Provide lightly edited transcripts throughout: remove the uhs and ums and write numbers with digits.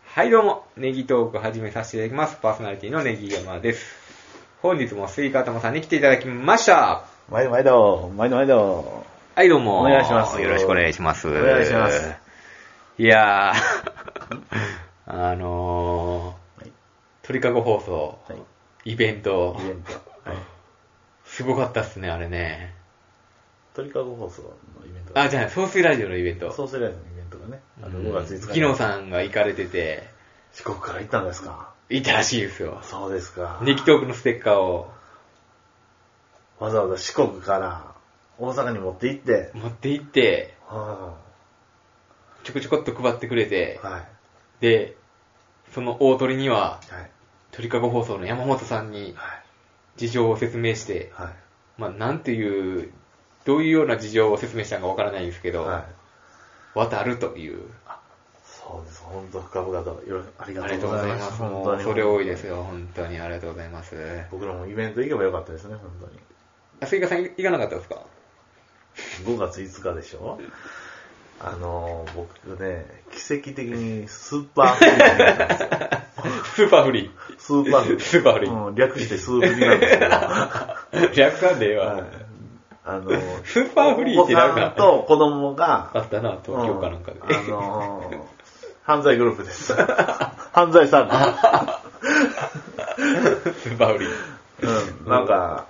はいどうも、ネギトーク始めさせていただきます。パーソナリティのネギ山です。本日もスイカ玉さんに来ていただきました。 毎度毎度、毎度毎度。 はいどうも。 お願いします。 よろしくお願いします。 お願いします。 いやー、鳥かご放送、はい、イベント、はい、すごかったっすね、あれね。 鳥かご放送のイベント。 じゃあ、ソースラジオのイベント。 ソースラジオのイベントがね、5月5日。 木野さんが行かれてて。 四国から行ったんですか？ 行ったらしいですよ。 そうですか。 ネギトークのステッカーを。 わざわざ四国から大阪に持って行って。 ちょこちょこっと配ってくれて。 はい。 で、その大鳥には、 はい、 鳥かご放送の山本さんに、事情を説明して、 はい、 まあ、なんていう、どういうような事情を説明したのかわからないんですけど、渡るという。 そうです。本当深々とありがとうございます。 本当にそれ多いですよ。本当にありがとうございます。 僕らもイベント行けばよかったですね、本当に。 スイカさん行かなかったですか ？5月5日でしょ？僕ね、奇跡的にスーパーフリーになったんですよ。 スーパーフリー。 スーパーフリー。 スーパーフリー。 略してスーフリーなんですけど。 略さんでええわ。スーパーフリーってなんか。 お子さんと子供が。 あったな、東京かなんかで。 犯罪グループです。犯罪サークル。スーパーフリー。なんか、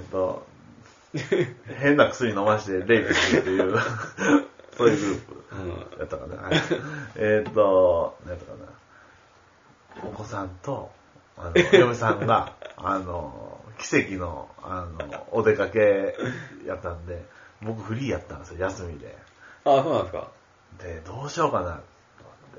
変な薬飲ましてレイプするっていう、そういうグループやったかな。なんやったかな。お子さんと、嫁さんが、奇跡の、お出かけやったんで、僕フリーやったんですよ、休みで。 ああ、そうなんですか。 で、どうしようかな、と思って。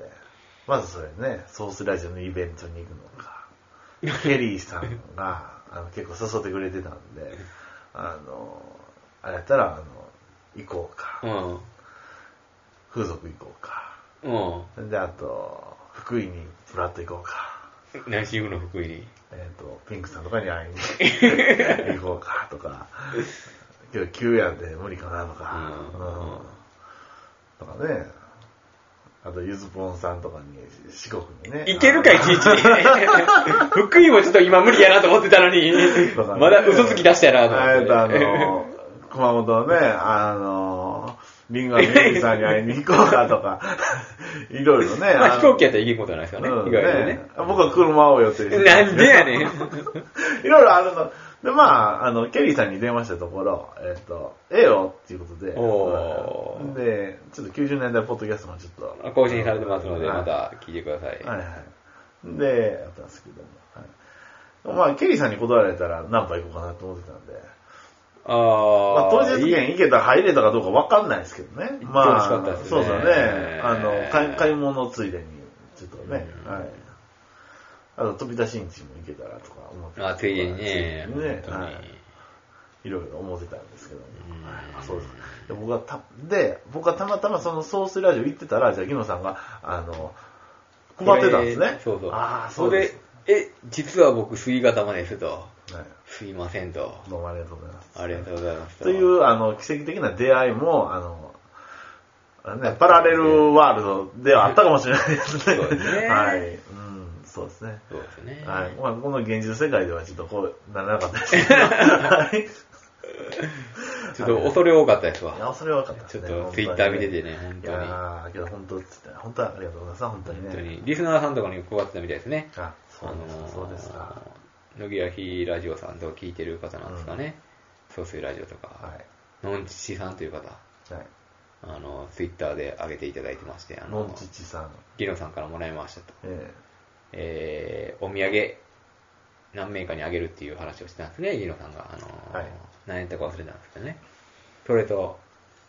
まずそれね、ソースラジオのイベントに行くのか。ケリーさんが、結構誘ってくれてたんで、あれやったら、行こうか。風俗行こうか。で、あと、福井にフラッと行こうか。 何しに行くの、福井に。 ピンクさんとかに会いに行こうかとか、今日休やで無理かなとか、とかね、あとゆずぽんさんとかに四国にね。 行けるかいちいち。福井もちょっと今無理やなと思ってたのに、まだ嘘つき出したやなと思って。 熊本のね、リンゴのミリさんに会いに行こうかとか、いろいろね。 飛行機やったら行けることないですからね、意外とね。 僕は車を予定して。 なんでやねん。 いろいろあるの。で、まあ、ケリーさんに電話したところ、ええよっていうことで、で、ちょっと90年代ポッドキャストもちょっと。 更新されてますので、また聞いてください。 はいはい。で、やったんですけども。まあ、ケリーさんに断られたらナンパ行こうかなと思ってたんで。まあ、当日券行けたら入れたかどうか分かんないですけどね。まあ、そうですよね。買い物ついでに、ちょっとね、はい。あと、飛び出しんちも行けたらとか思ってた。 ついでにね。 いろいろ思ってたんですけども。そうです。で、僕はたまたまそのソースラジオ行ってたら、じゃあ、ギノさんが、配ってたんですね。 そうそう。 そうです。 実は僕、吸い方まですと。すいませんと。 どうもありがとうございます。 ありがとうございます。 という、奇跡的な出会いも、パラレルワールドではあったかもしれないですね。 そうですね。 はい。そうですね。 そうですね。 はい。まあ、この現実世界ではちょっとこうならなかったですけど。はい。 ちょっと恐れ多かったですわ。 いや、恐れ多かったですね。ちょっとツイッター見ててね、本当に。 いやけど本当はありがとうございます。本当にね。 本当に。リスナーさんとかに配ってたみたいですね。 そうですか。 野木やひラジオさんとか聞いてる方なんですかね。総水ラジオとか。のんちちさんという方。ツイッターで上げていただいてまして、 のんちちさん。 ギノさんからもらいましたと。お土産、何名かにあげるっていう話をしてたんですね、ギノさんが。何やったか忘れたんですけどね。それと、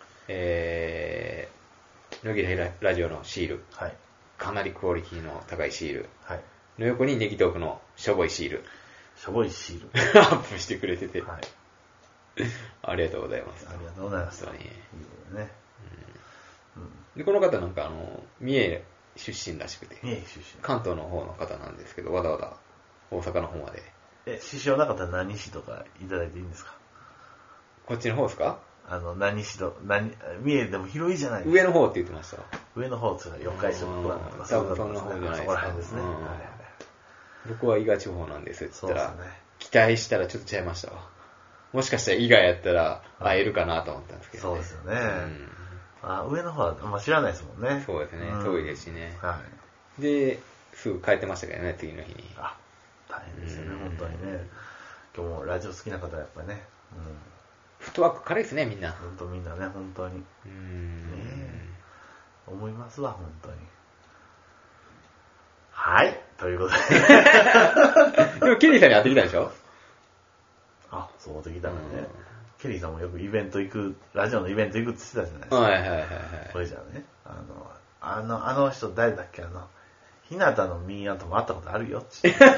野木やひラジオのシール。かなりクオリティの高いシール。の横にネギトークのしょぼいシール。 しょぼいシール。 アップしてくれてて。ありがとうございます。 ありがとうございます。 で、この方なんか三重出身らしくて。 三重出身。 関東の方の方なんですけど、わざわざ大阪の方まで。 支障なかったら何市とかいただいていいんですか？ こっちの方ですか？ 何しろ、三重でも広いじゃないですか。 上の方って言ってました。 上の方って言ったら四日市とかなんとか、 多分そんな方じゃないですか。 そこら辺ですね。 僕は伊賀地方なんですって言ったら、 そうですね、 期待したらちょっと違いましたわ。もしかしたら伊賀やったら会えるかなと思ったんですけど、ね。 そうですよね。上の方はあんま知らないですもんね。 そうですね。遠いですしね。 はい。 で、すぐ帰ってましたけどね、次の日に。 大変ですよね、本当にね。今日もラジオ好きな方はやっぱりね。 フットワーク軽いですね、みんな。 本当みんなね、本当に。思いますわ、本当に。はい、ということで。 でも、ケリーさんに会ってきたでしょ？ そう会ってきたのね。ケリーさんもよくイベント行く、ラジオのイベント行くって言ってたじゃないですか。 はいはいはいはい。 これじゃあね、あの人誰だっけ、日向のミーヤンとも会ったことあるよって。 日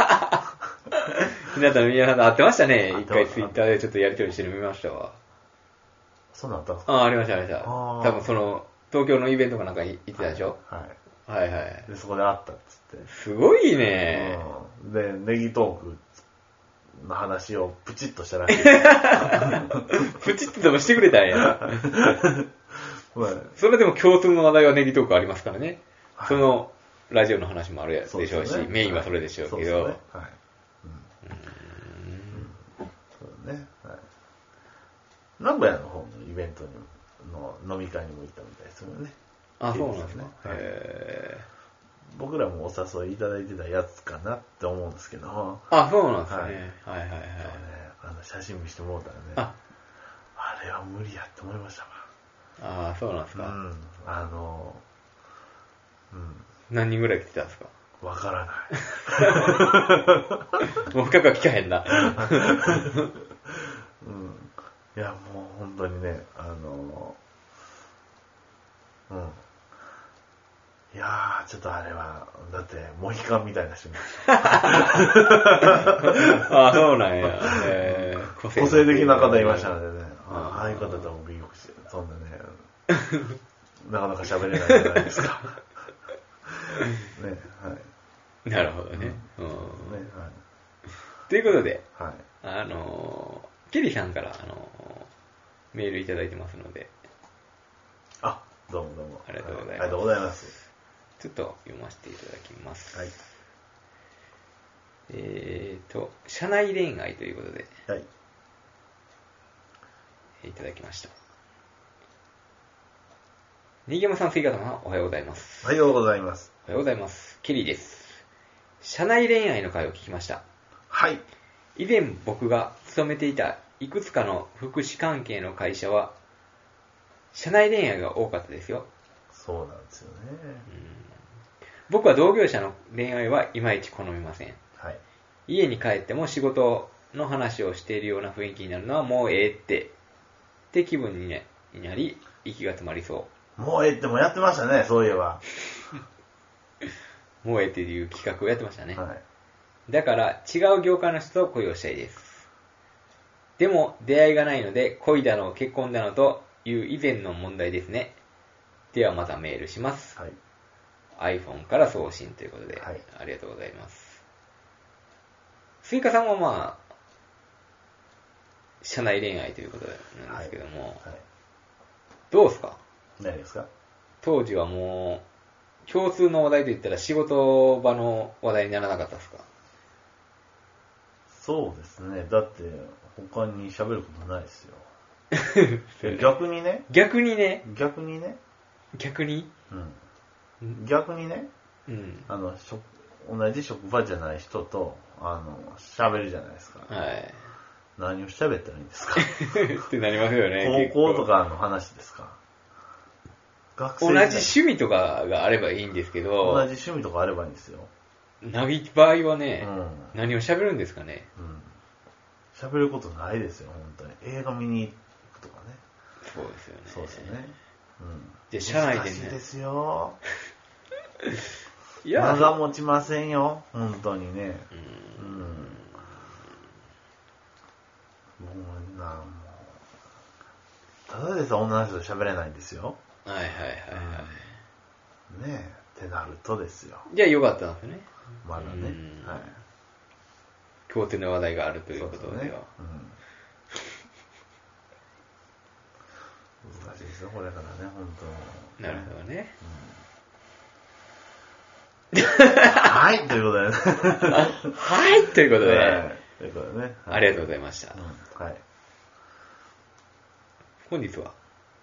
向の宮さんと会ってましたね。一回ツイッターでちょっとやり取りしてるの見ましたわ。 そんなんあったんですか？ ありましたありました。多分東京のイベントかなんか行ってたでしょ？はいはい。 で、そこで会ったっつって。 すごいね。 で、ネギトークの話をプチッとしたらしい。 プチッとでもしてくれたんや。それでも共通の話題はネギトークありますからね。そのラジオの話もあるでしょうし、メインはそれでしょうけど。 そうね。名古屋の方のイベントの飲み会にも行ったみたいですよね。 そうなんですね。 僕らもお誘いいただいてたやつかなって思うんですけど。 そうなんですね。はいはいはい。 写真見してもらったらね、あれは無理やって思いましたわ。そうなんですか。何人ぐらい来てたんですか？ わからない。 もう深くは聞かへんな。 いや、もう本当にね、いやー、ちょっとあれは、だって、モヒカンみたいな人いました。 そうなんや。 個性的な方いましたのでね、ああいう方ともビッグして、そんなね、なかなか喋れないじゃないですか。ね、はい。 なるほどね。ということで、ケリーさんからメールいただいてますので。 どうもどうも。 ありがとうございます。 ありがとうございます。 ちょっと読ませていただきます。社内恋愛ということで、いただきました。新山さん、杉方さん、おはようございます。 おはようございます。 おはようございます。ケリーです。社内恋愛の会を聞きました。以前僕が勤めていたいくつかの福祉関係の会社は、社内恋愛が多かったですよ。 そうなんですよね。 僕は同業者の恋愛はいまいち好みません。家に帰っても仕事の話をしているような雰囲気になるのはもうええって気分になり、息が詰まりそう。 もうええってもやってましたね、そういえば。 もうええっていう企画をやってましたね。だから違う業界の人と恋をしたいです。でも出会いがないので恋だの結婚だのという以前の問題ですね。ではまたメールします。iPhone から送信ということで、ありがとうございます。スイカさんは社内恋愛ということなんですけども、どうですか？ 何ですか？ 当時はもう共通の話題といったら仕事場の話題にならなかったですか？ そうですね。だって他に喋ることないですよ。逆にね。同じ職場じゃない人と喋るじゃないですか。何を喋ったらいいんですか？ ってなりますよね。 高校とかの話ですか？ 学生同じ趣味とかがあればいいんですけど。 同じ趣味とかあればいいんですよ。 ない場合はね、何を喋るんですかね。 喋ることないですよ、本当に。映画見に行くとかね。 そうですよね。 そうですよね。 で、社内でね。 難しいですよ。間が持ちませんよ、本当にね。ただでさ、女の人と喋れないんですよ。ねえ、ってなるとですよ。 じゃあよかったんですね。 まだね。 共通の話題があるということでは。 ですよ、これからね、本当なるほどね。 はい、ということでね。 はい、ということで、 ということでね。 ありがとうございました。 はい。 本日は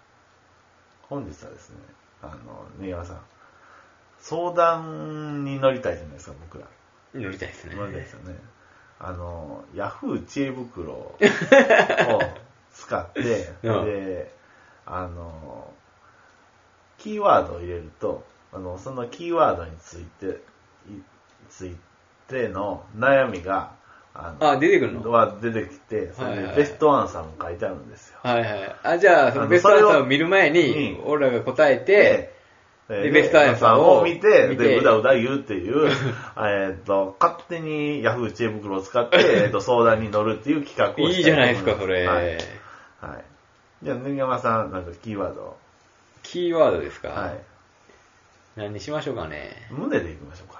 ですね、新山さん、相談に乗りたいじゃないですか、僕ら。 乗りたいですね。 乗りたいですよね。ヤフー知恵袋を使って、で、キーワードを入れると、そのキーワードについての悩みが、 出てくるのは出てきて、それでベストアンサーも書いてあるんですよ。 はいはい。じゃあ、そのベストアンサーを見る前に、俺らが答えて、でベストアンサーを見て、で、うだうだ言うっていう、勝手にヤフー知恵袋を使って、相談に乗るっていう企画をしていいじゃないですか、それ。 はい。じゃあ、根山さん、なんかキーワード。 キーワードですか？ はい。 何にしましょうかね。 胸でいきましょうか。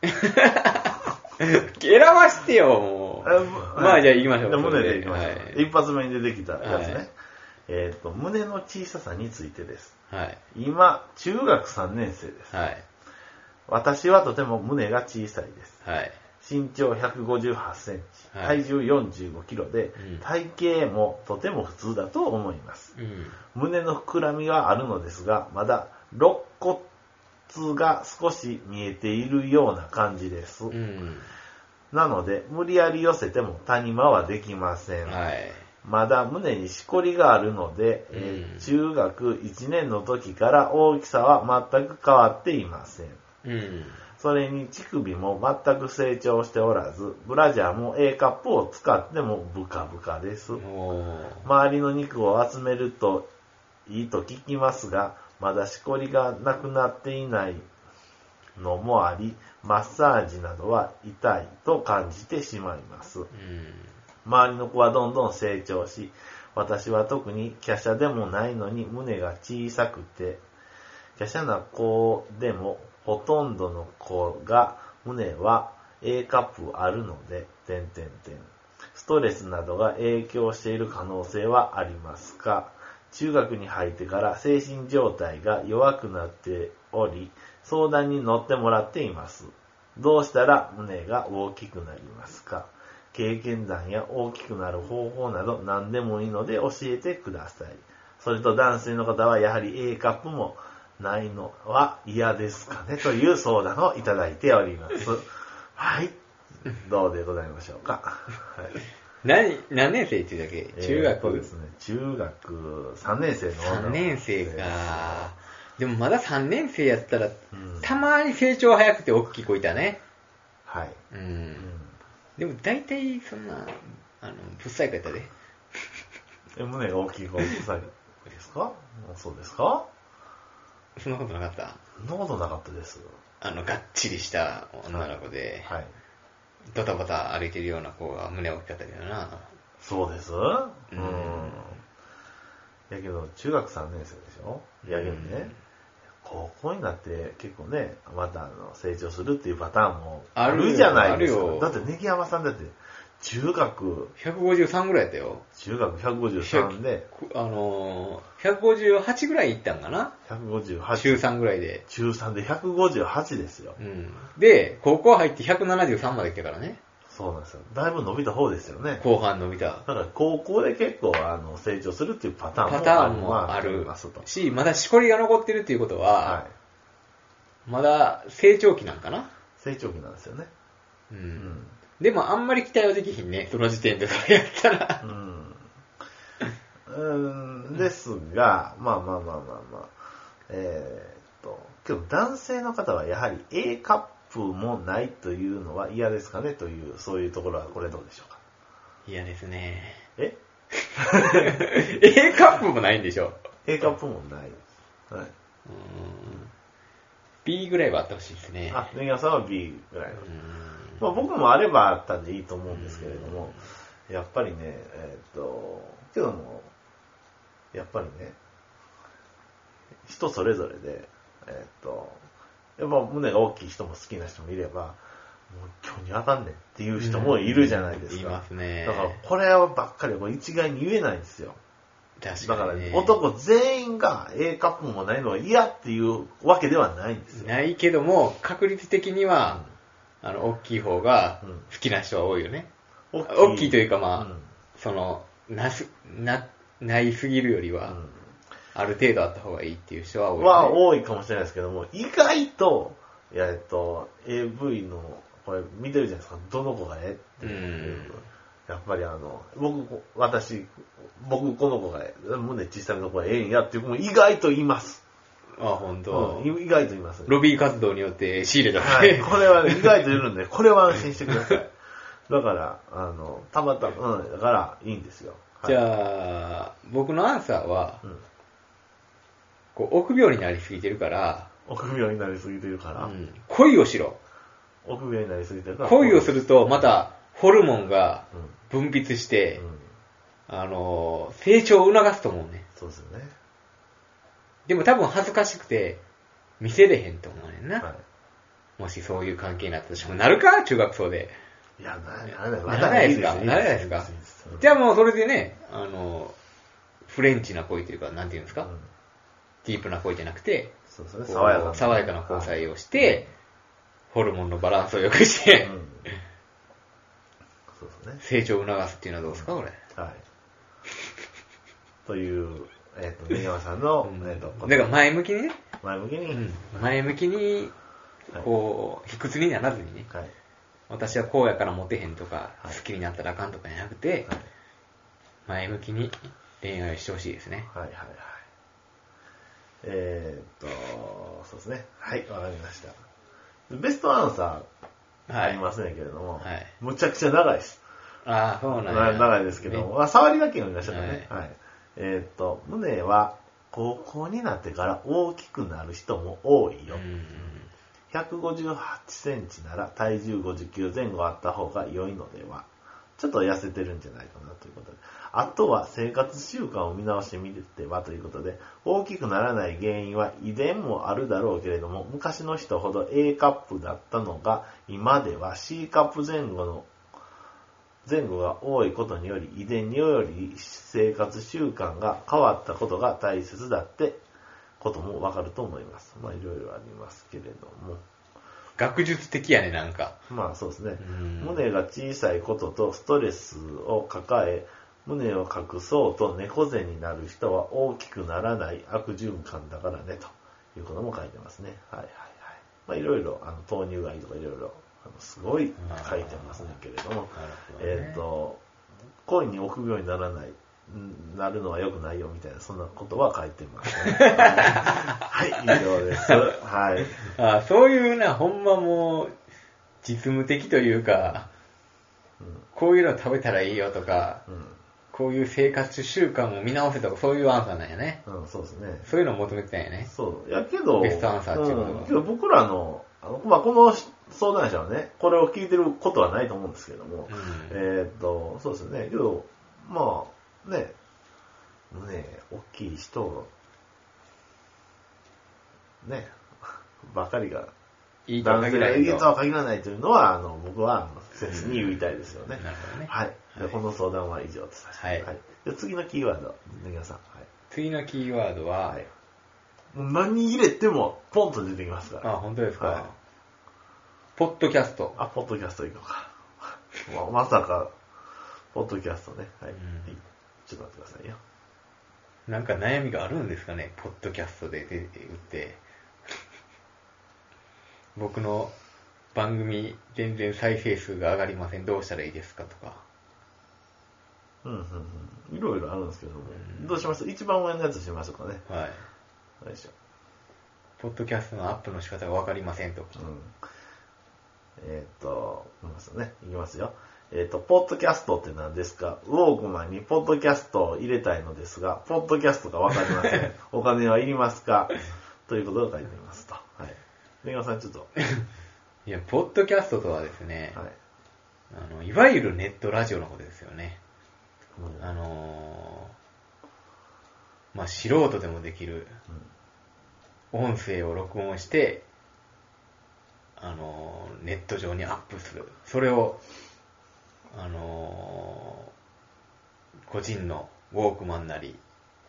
選ばしてよ、もう。まあ、じゃあ行きましょう。 胸でいきましょう。一発目に出てきたやつね。胸の小ささについてです。 はい。 今、中学3年生です。 はい。 私はとても胸が小さいです。 はい。 身長158センチ、体重45キロで、体型もとても普通だと思います。胸の膨らみはあるのですが、まだ肋骨が少し見えているような感じです。なので、無理やり寄せても谷間はできません。まだ胸にしこりがあるので、中学1年の時から大きさは全く変わっていません。それに乳首も全く成長しておらず、ブラジャーも A カップを使ってもブカブカです。周りの肉を集めるといいと聞きますが、まだしこりがなくなっていないのもあり、マッサージなどは痛いと感じてしまいます。周りの子はどんどん成長し、私は特に華奢でもないのに胸が小さくて、華奢な子でもほとんどの子が胸は A カップあるので、ストレスなどが影響している可能性はありますか？中学に入ってから精神状態が弱くなっており、相談に乗ってもらっています。どうしたら胸が大きくなりますか？経験談や大きくなる方法など何でもいいので教えてください。それと男性の方はやはり A カップもないのは嫌ですかねという相談をいただいております。はい。どうでございましょうか。はい、 何年生って言うだけ？中学ですね。中学3年生の 3年生か。でもまだ3年生やったら、たまに成長早くて大きい子いたね。 はい。 でも大体そんな、ぶっさい子やったで。 胸が大きい子、ぶっさい子ですか？そうですか？ そんなことなかった？ そんなことなかったです。がっちりした女の子で、ドタバタ歩いてるような子が胸大きかったけどな。 そうです。やけど、中学3年生でしょ？やけどね、高校になって結構ね、また成長するっていうパターンもあるじゃないですか。だってネギ山さんだって中学 153ぐらいやったよ。 中学153で 158ぐらいいったんかな。 158。 中3ぐらいで。 中3で158ですよ。 で、高校入って173まで来たからね。 そうなんですよ。だいぶ伸びた方ですよね。 後半伸びた。 だから高校で結構成長するっていうパターンもあるし、まだしこりが残ってるっていうことは、まだ成長期なんかな。 成長期なんですよね。 でもあんまり期待はできひんね、その時点でそれやったら。 ですが、けど男性の方はやはり A カップもないというのは嫌ですかねという、そういうところはこれどうでしょうか？ 嫌ですね。 A カップもないんでしょ？ A カップもない。 B ぐらいはあってほしいですね。 ネギさんは B ぐらいの。僕もあればあったんでいいと思うんですけれども、やっぱりね、けども、やっぱりね、人それぞれで、やっぱ胸が大きい人も好きな人もいれば、もう今日にあかんねんっていう人もいるじゃないですか。 いますね。 だからこればっかりは一概に言えないんですよ。 確だから、 かにね。 男全員が A カップもないのが嫌っていうわけではないんですよ。 ないけども、確率的には、大きい方が好きな人は多いよね。大きいというかないすぎるよりは、ある程度あった方がいいっていう人は多い、ね。 多いかもしれないですけども、意外と、AV の、これ見てるじゃないですか、どの子がっていう。やっぱり僕この子が胸小さめの子がええんやっていう子も意外といます。 あ、本当。 意外といます、ね。 ロビー活動によって仕入れた、 はい。これはね、意外といるんで、これは安心してください。だから、たまたま、だからいいんですよ。 はい、じゃあ、僕のアンサーは、臆病になりすぎてるから、恋をしろ。 臆病になりすぎてるから。 恋をすると、また、ホルモンが分泌して、成長を促すと思うね。 そうですよね。 でも多分恥ずかしくて、見せれへんと思うねんな。はい、もしそういう関係になったとしても、なるか中学校で。 いや、ならないですか。ならないですか。じゃあもうそれでね、フレンチな恋というか、なんていうんですか、ディープな恋じゃなくて、 そうですね、 爽やかな交際をして、ホルモンのバランスを良くして、 そうですね、 成長を促すっていうのはどうですか、これ。 はい。という、根山さんの、 だから前向きにね。 前向きに、こう、卑屈にならずにね。はい、私はこうやからモテへんとか、好きになったらあかんとかじゃなくて、前向きに恋愛をしてほしいですね。 はいはいはい。そうですね。はい、わかりました。ベストアンサーありますねけれども、むちゃくちゃ長いです。 ああ、そうなんや。 長いですけども、触りだけ読みましたからね。はい。胸は高校になってから大きくなる人も多いよ。158センチなら体重59前後あった方が良いのでは。ちょっと痩せてるんじゃないかなということで。あとは生活習慣を見直してみてはということで、大きくならない原因は遺伝もあるだろうけれども、昔の人ほど A カップだったのが、今では C カップ前後が多いことにより、遺伝により生活習慣が変わったことが大切だってこともわかると思います。まあいろいろありますけれども。 学術的やね、なんか。 まあそうですね。胸が小さいこととストレスを抱え、胸を隠そうと猫背になる人は大きくならない悪循環だからね、ということも書いてますね。はいはいはい。まあいろいろ、糖尿癌とかいろいろ、すごい書いてますねけれども、恋に臆病になるのは良くないよみたいな、そんなことは書いてますね。はい、以上です。はい。 そういうな、ほんまもう、実務的というか、こういうの食べたらいいよとか、こういう生活習慣を見直せとか、そういうアンサーなんやね。 そうですね。 そういうのを求めてたんやね。 そう。やけど、 ベストアンサーっていうことは。 けど僕らの、まあ、この相談者はね、これを聞いてることはないと思うんですけども、そうですね。けど、まあ、ね、胸大きい人、ね、ばかりが、 いいとは限らない。 いいとは限らないというのは、僕は、切に言いたいですよね。 なるほどね。 はい。この相談は以上とさせて。はい。で次のキーワード、皆さん。 次のキーワードは、 もう何入れても、ポンと出てきますから。 あ、本当ですか。ポッドキャスト。 ポッドキャストいこうか。まさか、ポッドキャストね。はい。ちょっと待ってくださいよ。 なんか悩みがあるんですかね、ポッドキャストで打って。僕の番組全然再生数が上がりません。どうしたらいいですかとか。 いろいろあるんですけども。どうします？一番上のやつしましょうかね。 はい。 よいしょ。 ポッドキャストのアップの仕方がわかりませんとか。 いきますよ。ポッドキャストって何ですか？ウォークマンにポッドキャストを入れたいのですが、ポッドキャストがわかりません。お金はいりますか？ということが書いていますと。はい。メガさんちょっと。 いや、ポッドキャストとはですね、いわゆるネットラジオのことですよね。まあ、素人でもできる、音声を録音して、ネット上にアップする。それを、個人のウォークマンなり、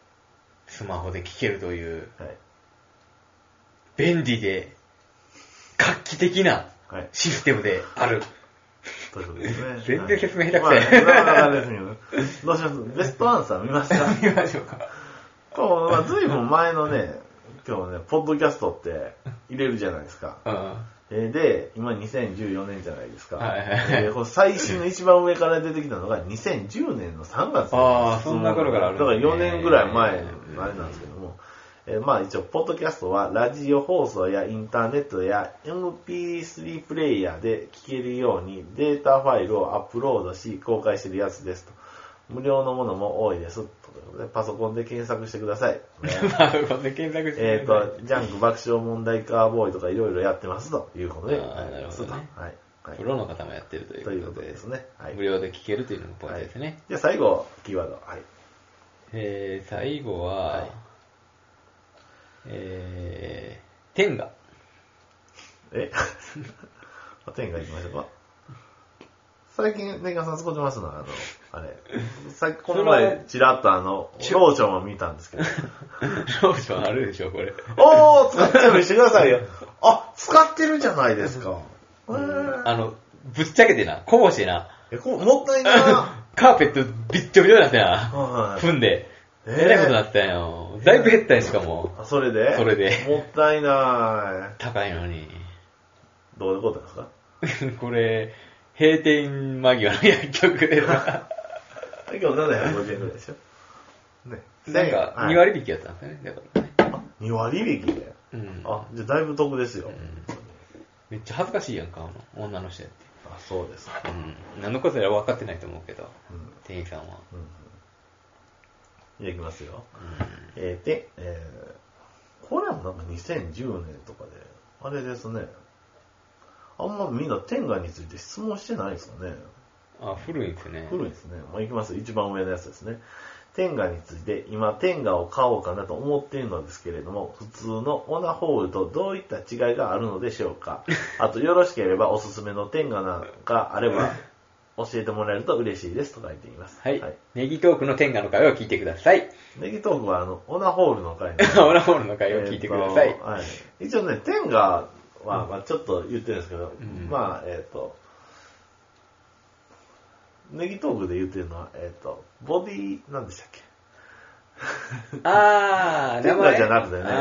スマホで聴けるという、 はい。 便利で画期的なシステムである。 ということですね。 全然説明下手くそや。 なかなかですけど、どうします？ベストアンサー見ました？ 見ましょうか。 こう、ずいぶん前のね、今日ね、ポッドキャストって入れるじゃないですか。で、今2014年じゃないですか。こ最新の一番上から出てきたのが2010年の3月。 ああ、そんな頃からある、 ね。だから4年ぐらい前のあれなんですけども。まあ一応、ポッドキャストはラジオ放送やインターネットや MP3 プレイヤーで聴けるようにデータファイルをアップロードし公開しているやつですと。無料のものも多いです。ということで、パソコンで検索してください。 パソコンで検索してください。 ジャンク爆笑問題カーボーイとかいろいろやってますということで。 なるほどね。 はい。 プロの方もやってるということでですね。 無料で聴けるというのがポイントですね。 じゃあ最後、キーワード。はい。 最後は、天下。 天下行きましょうか。最近、年賀さん使ってますのあれ。この前、ちらっとローションを見たんですけど。 ローションあるでしょ、これ。 おー、使ってる見してくださいよ。あ、使ってるじゃないですか。 ぶっちゃけてな、こぼしてな。 もったいな。 カーペットびっちょびちょになってな。踏んで。えらいことになったんよ。だいぶ減ったんしかも。 それでもったいない。 高いのに。 どういうことですか？ これ、閉店間際の薬局でな。 今日750円くらいでしょ？ね。 なんか、2割引きやったんですよね。だからね。 2割引きで？あ、じゃあだいぶ得ですよ。 めっちゃ恥ずかしいやんか、女の人やって。 あ、そうです。 何のことやら分かってないと思うけど、店員さんは。 いきますよ。これもなんか2010年とかで、あれですね。あんまみんな天下について質問してないですかね。 あ、古いですね。 古いですね。いきます。一番上のやつですね。天下について、今天下を買おうかなと思っているのですけれども、普通のオナホールとどういった違いがあるのでしょうか。あとよろしければおすすめの天下なんかあれば、教えてもらえると嬉しいですと書いています。 はい。ネギトークの天下の回を聞いてください。 ネギトークはオナホールの回オナホールの回を聞いてください。 一応ね、天下は、ちょっと言ってるんですけど、ネギトークで言ってるのは、ボディ、なんでしたっけ？天下じゃなくてね、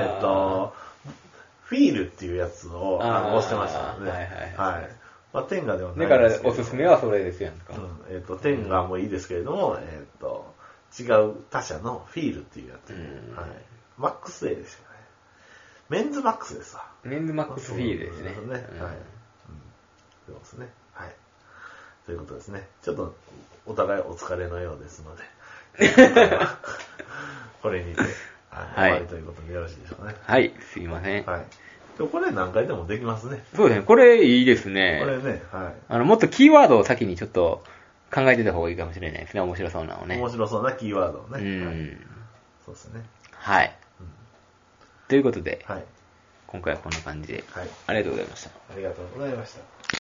フィールっていうやつを押してましたので、はい。天下ではないですけど。だからおすすめはそれですやんか。 天下もいいですけれども、違う他社のフィールっていうやつ。マックス A ですよね。メンズマックスですわ。 メンズマックスフィールですね。 はい。そうですね。はい。ということですね。ちょっとお互いお疲れのようですので、これにて終わりということでよろしいでしょうかね。 はい、すいません。 はい。これ何回でもできますね。 そうですね。これいいですね。 これね、はい。 もっとキーワードを先にちょっと考えてた方がいいかもしれないですね。面白そうなのね。 面白そうなキーワードをね。そうですね。 はい。ということで、今回はこんな感じで、ありがとうございました。 ありがとうございました。